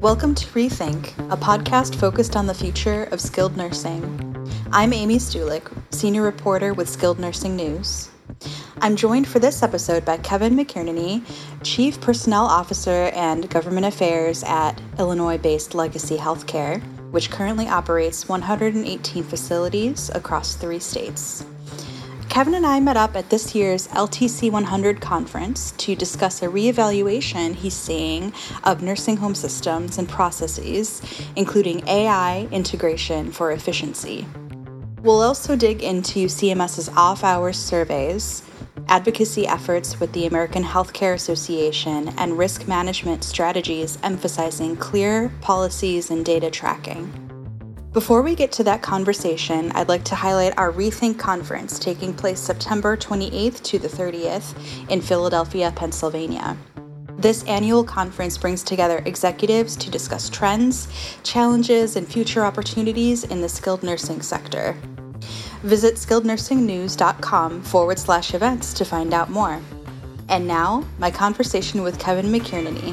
Welcome to Rethink, a podcast focused on the future of skilled nursing. I'm Amy Stulik, senior reporter with Skilled Nursing News. I'm joined for this episode by Kevin McInerney, Chief Personnel Officer and Government Affairs at Illinois-based Legacy Healthcare, which currently operates 118 facilities across 3 states. Kevin and I met up at this year's LTC 100 conference to discuss a reevaluation he's seeing of nursing home systems and processes, including AI integration for efficiency. We'll also dig into CMS's off-hours surveys, advocacy efforts with the American Healthcare Association, and risk management strategies emphasizing clear policies and data tracking. Before we get to that conversation, I'd like to highlight our Rethink conference taking place September 28th to the 30th in Philadelphia, Pennsylvania. This annual conference brings together executives to discuss trends, challenges, and future opportunities in the skilled nursing sector. Visit skillednursingnews.com/events to find out more. And now, my conversation with Kevin McInerney.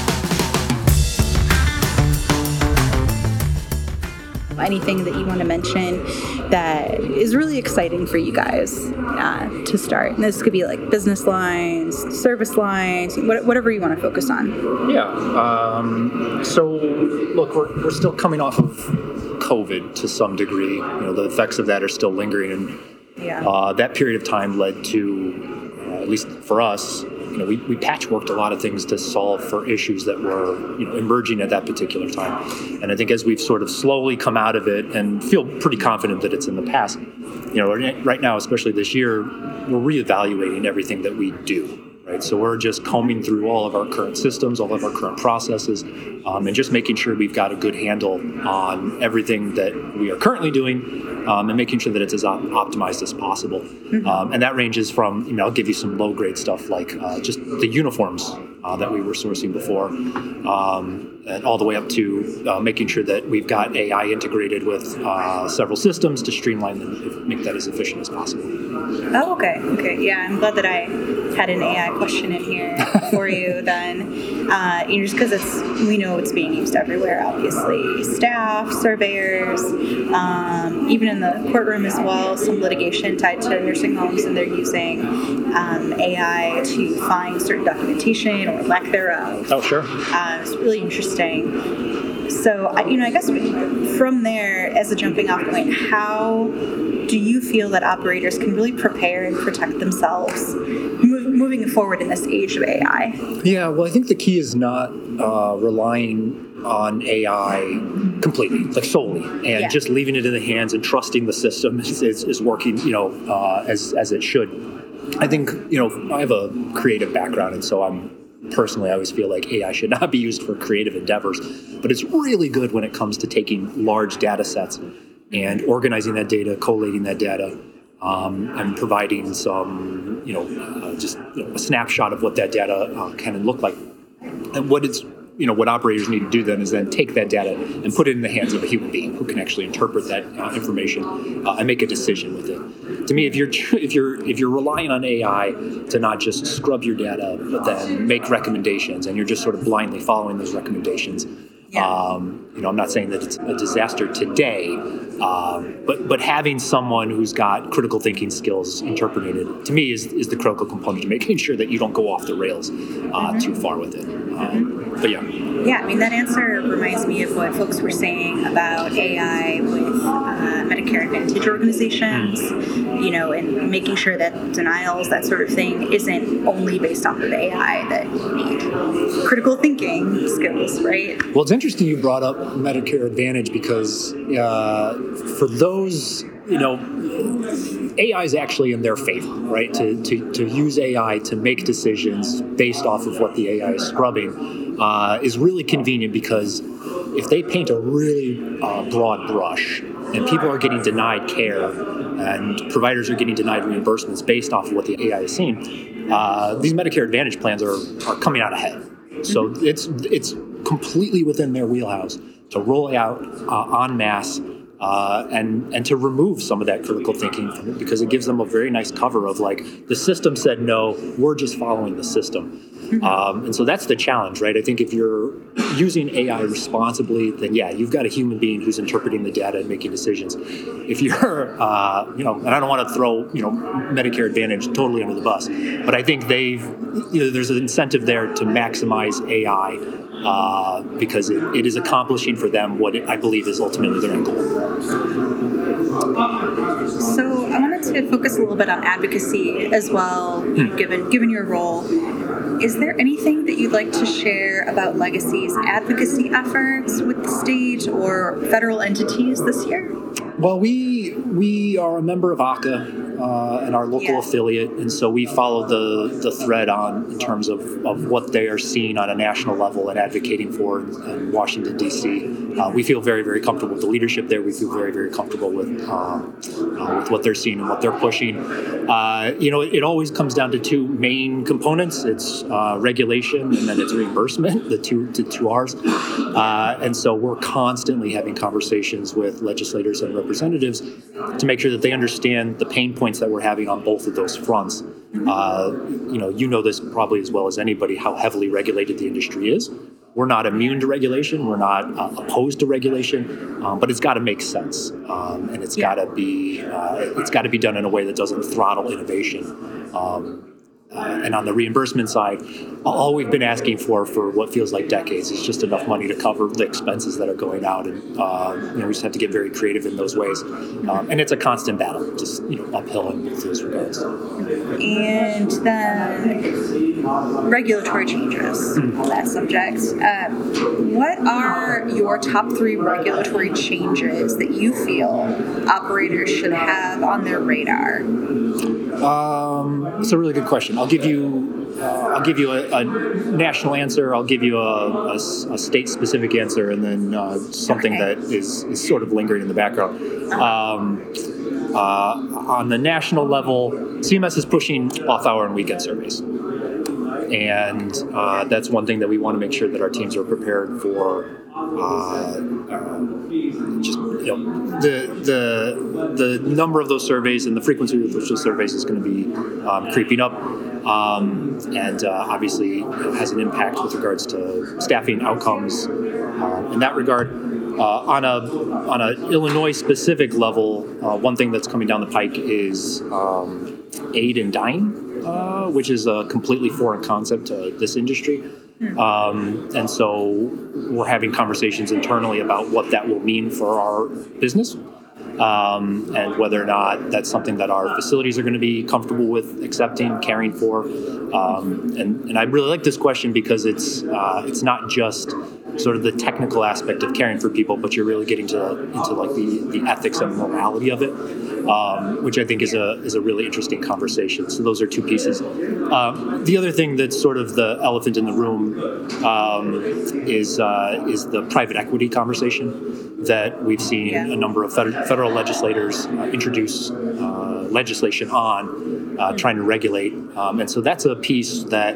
Anything that you want to mention that is really exciting for you guys to start? And this could be like business lines, service lines, whatever you want to focus on. Yeah. So, look, we're still coming off of COVID to some degree. The effects of that are still lingering, and that period of time led to, at least for us, we patchworked a lot of things to solve for issues that were emerging at that particular time. And I think as we've sort of slowly come out of it and feel pretty confident that it's in the past, right now, especially this year, we're reevaluating everything that we do. Right, so we're just combing through all of our current systems, all of our current processes, and just making sure we've got a good handle on everything that we are currently doing, and making sure that it's as optimized as possible. Mm-hmm. And that ranges from, I'll give you some low-grade stuff like just the uniforms that we were sourcing before, and all the way up to making sure that we've got AI integrated with several systems to streamline them, make that as efficient as possible. Oh, okay. Yeah, I'm glad that I had an AI question in here for you then. Just because we know it's being used everywhere, obviously. Staff, surveyors, even in the courtroom as well, some litigation tied to nursing homes, and they're using AI to find certain documentation or lack thereof. Oh, sure. It's really interesting. So, I guess from there, as a jumping off point, how do you feel that operators can really prepare and protect themselves moving forward in this age of AI? Yeah, well, I think the key is not relying on AI completely, like solely, and just leaving it in the hands and trusting the system is working, as it should. I think, I have a creative background, and so I always feel like AI should not be used for creative endeavors, but it's really good when it comes to taking large data sets and organizing that data, collating that data, and providing some, just a snapshot of what that data can look like. And what operators need to do then is then take that data and put it in the hands of a human being who can actually interpret that information and make a decision with it. To me, if you're relying on AI to not just scrub your data, but then make recommendations, and you're just sort of blindly following those recommendations, I'm not saying that it's a disaster today, but having someone who's got critical thinking skills interpreting it, to me, is the critical component to making sure that you don't go off the rails too far with it. But yeah. Yeah, that answer reminds me of what folks were saying about AI with Medicare Advantage organizations, and making sure that denials, that sort of thing, isn't only based off of AI, that you need critical thinking skills, right? Well, it's interesting you brought up Medicare Advantage because for those, AI is actually in their favor, right? To use AI to make decisions based off of what the AI is scrubbing is really convenient, because if they paint a really broad brush and people are getting denied care and providers are getting denied reimbursements based off of what the AI is seeing, these Medicare Advantage plans are coming out ahead. So it's completely within their wheelhouse to roll out en masse and to remove some of that critical thinking from it, because it gives them a very nice cover of like, the system said no, we're just following the system. And so that's the challenge, right? I think if you're using AI responsibly, then yeah, you've got a human being who's interpreting the data and making decisions. If you're, and I don't want to throw, Medicare Advantage totally under the bus, but I think there's an incentive there to maximize AI because it is accomplishing for them what I believe is ultimately their end goal. So I wanted to focus a little bit on advocacy as well, given your role. Is there anything that you'd like to share about Legacy's advocacy efforts with the state or federal entities this year? Well, we are a member of ACA and our local affiliate, and so we follow the thread in terms of what they are seeing on a national level and advocating for in Washington, D.C. We feel very, very comfortable with the leadership there. We feel very, very comfortable with what they're seeing and what they're pushing. It always comes down to two main components. It's regulation and then it's reimbursement, the two R's. And so we're constantly having conversations with legislators and representatives to make sure that they understand the pain points that we're having on both of those fronts. You know this probably as well as anybody, how heavily regulated the industry is. We're not immune to regulation. We're not opposed to regulation, but it's got to make sense, and it's got to be done in a way that doesn't throttle innovation. And on the reimbursement side, all we've been asking for what feels like decades is just enough money to cover the expenses that are going out, and we just have to get very creative in those ways. And it's a constant battle, just uphill in those regards. And then regulatory changes on that subject. What are your top 3 regulatory changes that you feel operators should have on their radar? It's a really good question. I'll give you a national answer. I'll give you a state-specific answer, and then something that is sort of lingering in the background. On the national level, CMS is pushing off-hour and weekend surveys, and that's one thing that we want to make sure that our teams are prepared for. The number of those surveys and the frequency of those surveys is going to be creeping up, and obviously has an impact with regards to staffing outcomes. In that regard, on a Illinois specific level, one thing that's coming down the pike is aid in dying, which is a completely foreign concept to this industry. And so we're having conversations internally about what that will mean for our business, and whether or not that's something that our facilities are going to be comfortable with accepting, caring for. And I really like this question because it's not just sort of the technical aspect of caring for people, but you're really getting into like the ethics and morality of it, which I think is a really interesting conversation. So those are two pieces. The other thing that's sort of the elephant in the room is the private equity conversation that we've seen a number of federal legislators introduce legislation on trying to regulate, and so that's a piece that.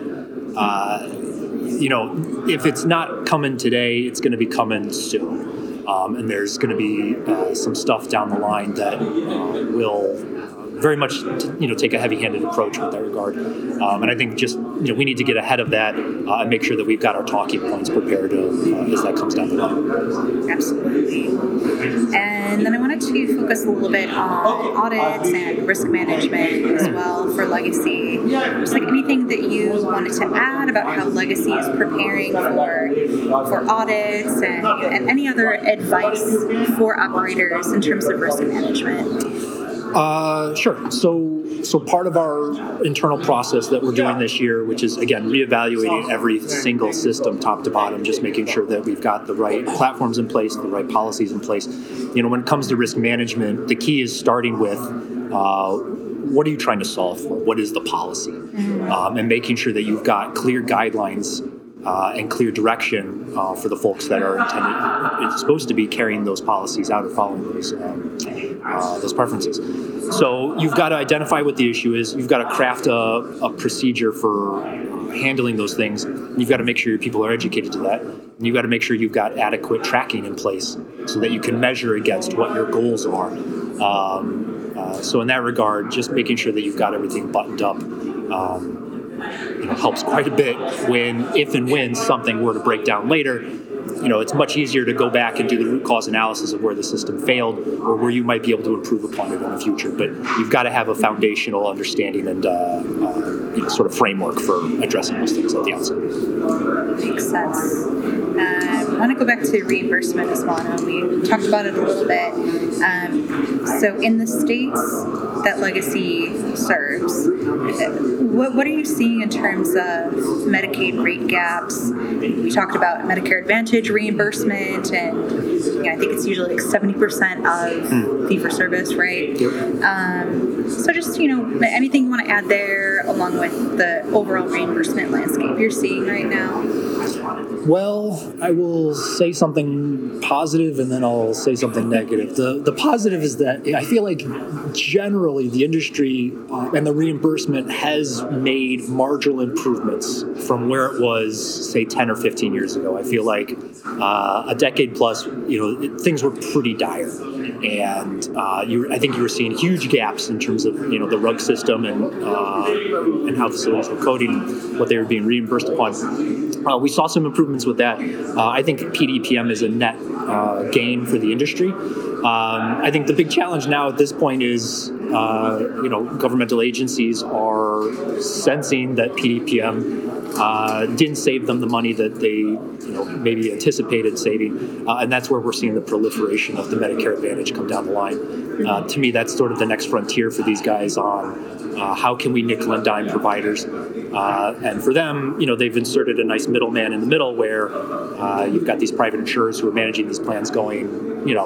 If it's not coming today, it's going to be coming soon. And there's going to be some stuff down the line that will very much, take a heavy-handed approach with that regard. And I think just, we need to get ahead of that and make sure that we've got our talking points prepared as that comes down the line. Absolutely. And then I wanted to focus a little bit on audits and risk management as well for Legacy. Just like anything that you wanted to add about how Legacy is preparing for audits and any other advice for operators in terms of risk management. Sure. So part of our internal process that we're doing this year, which is, again, reevaluating every single system top to bottom, just making sure that we've got the right platforms in place, the right policies in place. When it comes to risk management, the key is starting with what are you trying to solve for? What is the policy? And making sure that you've got clear guidelines and clear direction for the folks that are supposed to be carrying those policies out or following those preferences. So you've got to identify what the issue is. You've got to craft a procedure for handling those things. You've got to make sure your people are educated to that. And you've got to make sure you've got adequate tracking in place so that you can measure against what your goals are. So in that regard, just making sure that you've got everything buttoned up helps quite a bit if and when something were to break down later. it's much easier to go back and do the root cause analysis of where the system failed or where you might be able to improve upon it in the future. But you've got to have a foundational understanding and sort of framework for addressing those things at the outset. Makes sense. I want to go back to reimbursement as well. I know we talked about it a little bit. So in the states that Legacy serves, what are you seeing in terms of Medicaid rate gaps? We talked about Medicare Advantage reimbursement, and I think it's usually like 70% of fee-for-service, right? So just, anything you want to add there along with the overall reimbursement landscape you're seeing right now? Well, I will say something positive and then I'll say something negative. The positive is that I feel like generally the industry and the reimbursement has made marginal improvements from where it was, say, 10 or 15 years ago. I feel like a decade plus, things were pretty dire. And I think you were seeing huge gaps in terms of the RUG system and how facilities were coding, what they were being reimbursed upon. We saw some improvements with that. I think PDPM is a net gain for the industry. I think the big challenge now at this point is, governmental agencies are sensing that PDPM didn't save them the money that they, maybe anticipated saving, and that's where we're seeing the proliferation of the Medicare Advantage come down the line. To me, that's sort of the next frontier for these guys on how can we nickel and dime providers, and for them, they've inserted a nice middleman in the middle where you've got these private insurers who are managing these plans going,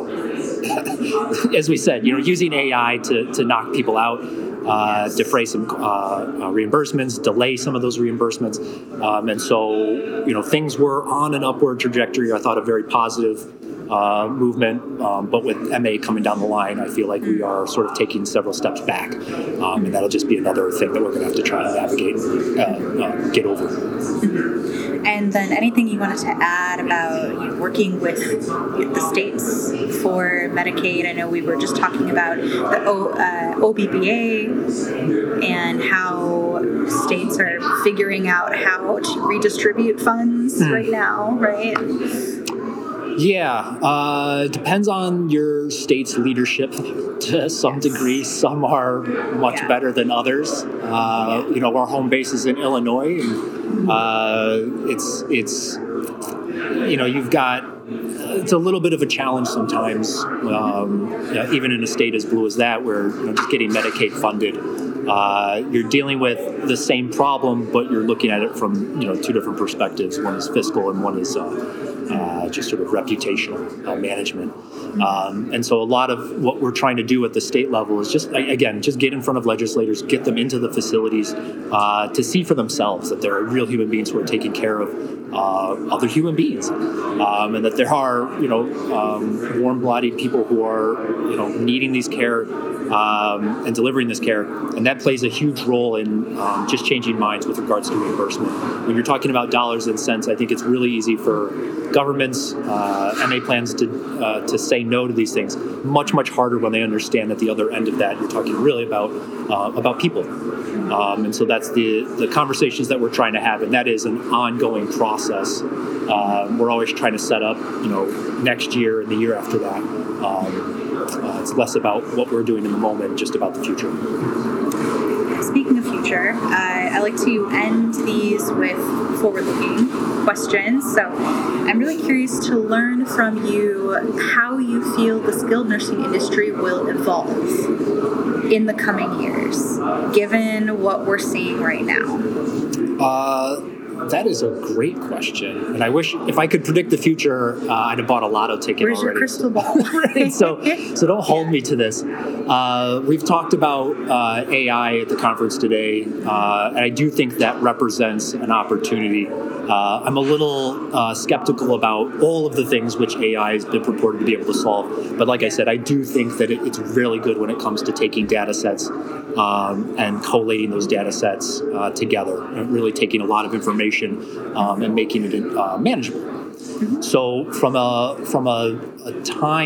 as we said, using AI to knock people out. Defray some reimbursements, delay some of those reimbursements. And so, things were on an upward trajectory. I thought a very positive movement. But with MA coming down the line, I feel like we are sort of taking several steps back. And that'll just be another thing that we're going to have to try to navigate and get over. And then anything you wanted to add about working with the states for Medicaid? I know we were just talking about the OBBA and how states are figuring out how to redistribute funds right now, right? Yeah, it depends on your state's leadership to some degree. Some are much better than others. Our home base is in Illinois, and it's a little bit of a challenge sometimes, even in a state as blue as that, where just getting Medicaid funded. You're dealing with the same problem, but you're looking at it from two different perspectives. One is fiscal, and one is just sort of reputational management. And so a lot of what we're trying to do at the state level is just get in front of legislators, get them into the facilities to see for themselves that there are real human beings who are taking care of other human beings, and that there are warm-blooded people who are needing these care and delivering this care, and that plays a huge role in just changing minds with regards to reimbursement. When you're talking about dollars and cents, I think it's really easy for governments, MA plans to say no to these things. Much, much harder when they understand at the other end of that you're talking really about people. And so that's the conversations that we're trying to have, and that is an ongoing process. We're always trying to set up, next year and the year after that. It's less about what we're doing in the moment, just about the future. Speaking of future, I like to end these with forward-looking questions. So I'm really curious to learn from you how you feel the skilled nursing industry will evolve in the coming years, given what we're seeing right now. That is a great question, and I wish if I could predict the future, I'd have bought a lotto ticket Where's already. Your crystal ball? Right, so don't hold me to this. We've talked about AI at the conference today, and I do think that represents an opportunity. I'm a little skeptical about all of the things which AI has been purported to be able to solve, but like I said, I do think that it's really good when it comes to taking data sets and collating those data sets together, and really taking a lot of information and making it manageable. Mm-hmm. So from a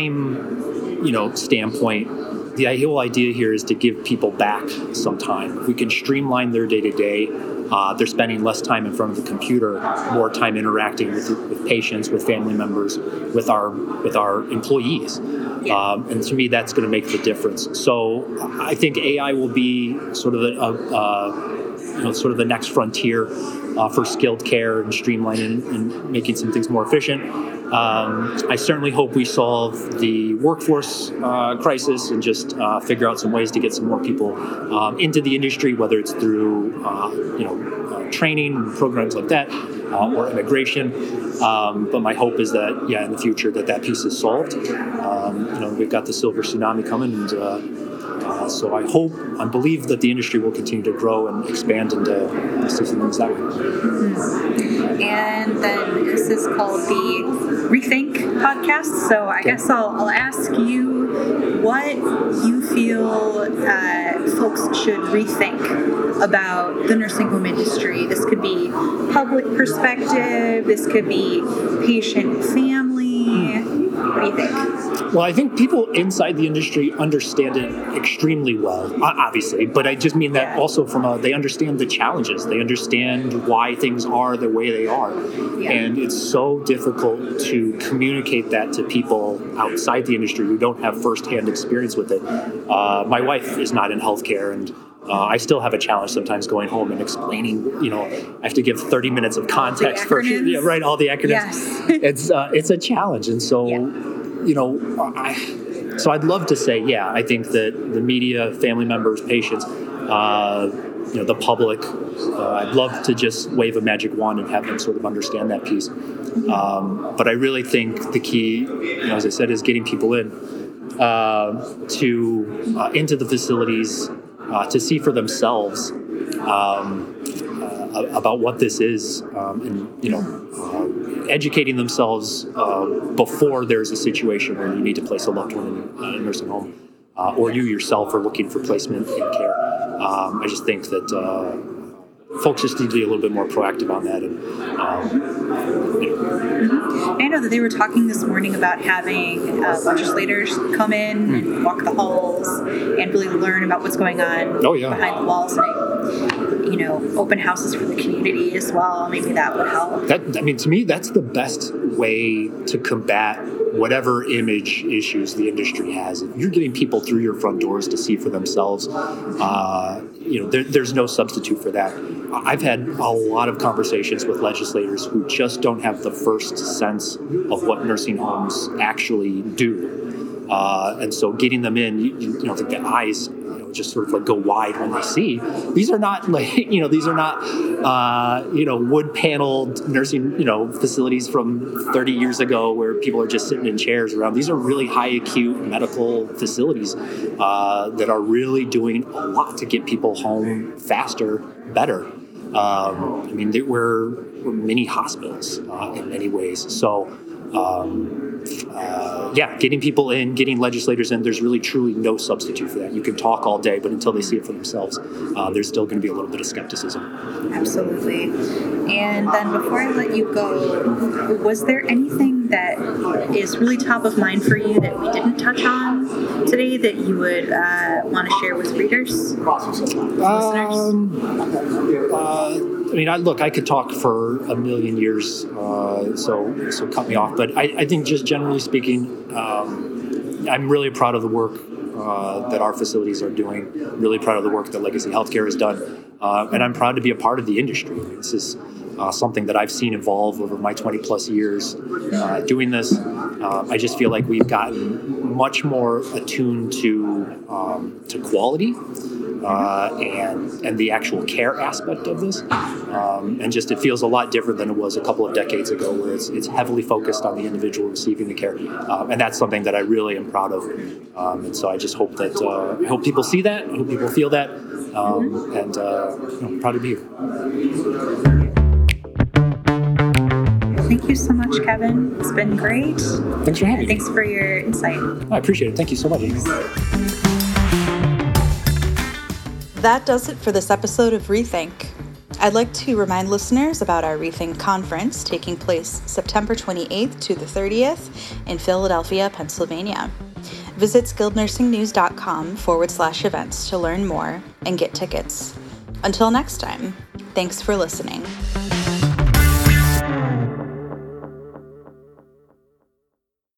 time standpoint, the whole idea here is to give people back some time. If we can streamline their day-to-day, they're spending less time in front of the computer, more time interacting with patients, with family members, with our employees. And to me, that's going to make the difference. So I think AI will be sort of sort of the next frontier for skilled care and streamlining and making some things more efficient. I certainly hope we solve the workforce crisis and just figure out some ways to get some more people into the industry, whether it's through training programs like that or immigration. But my hope is that in the future that piece is solved. We've got the silver tsunami coming, and so I hope and believe that the industry will continue to grow and expand into systems that way. Mm-hmm. And then this is called the Rethink podcast. So I guess I'll ask you what you feel folks should rethink about the nursing home industry. This could be public perspective. This could be patient family. What do you think? Well, I think people inside the industry understand it extremely well, obviously, but I just mean that also they understand the challenges. They understand why things are the way they are. Yeah. And it's so difficult to communicate that to people outside the industry who don't have firsthand experience with it. My wife is not in healthcare, and I still have a challenge sometimes going home and explaining, I have to give 30 minutes of context for all the acronyms. Yes. It's a challenge. And so, so I'd love to say, I think that the media, family members, patients, the public, I'd love to just wave a magic wand and have them sort of understand that piece. But I really think the key, as I said, is getting people in into the facilities, to see for themselves about what this is, and educating themselves before there's a situation where you need to place a loved one in a nursing home, or you yourself are looking for placement in care. I just think that folks just need to be a little bit more proactive on that. I know that they were talking this morning about having legislators come in and walk the halls and really learn about what's going on behind the walls. And, open houses for the community as well. Maybe that would help. To me, that's the best way to combat whatever image issues the industry has. If you're getting people through your front doors to see for themselves, there's no substitute for that. I've had a lot of conversations with legislators who just don't have the first sense of what nursing homes actually do. And so getting them in, the eyes just sort of like go wide when they see. These are not wood paneled nursing, facilities from 30 years ago where people are just sitting in chairs around. These are really high acute medical facilities that are really doing a lot to get people home faster, better. We're mini hospitals in many ways. So, getting people in, getting legislators in, there's really truly no substitute for that. You can talk all day, but until they see it for themselves, there's still going to be a little bit of skepticism. Absolutely. And then before I let you go, was there anything that is really top of mind for you that we didn't touch on today that you would want to share with readers, listeners? I could talk for a million years, so cut me off. But I think just generally speaking, I'm really proud of the work that our facilities are doing, really proud of the work that Legacy Healthcare has done, and I'm proud to be a part of the industry. This is something that I've seen evolve over my 20 plus years doing this. I just feel like we've gotten much more attuned to quality and the actual care aspect of this, and just it feels a lot different than it was a couple of decades ago, where it's heavily focused on the individual receiving the care, and that's something that I really am proud of. And so I just hope that I hope people see that, I hope people feel that, and proud to be here. Thank you so much, Kevin. It's been great. Thanks for having me. Thanks for your insight. I appreciate it. Thank you so much. That does it for this episode of Rethink. I'd like to remind listeners about our Rethink conference taking place September 28th to the 30th in Philadelphia, Pennsylvania. Visit skillednursingnews.com/events to learn more and get tickets. Until next time, Thanks for listening.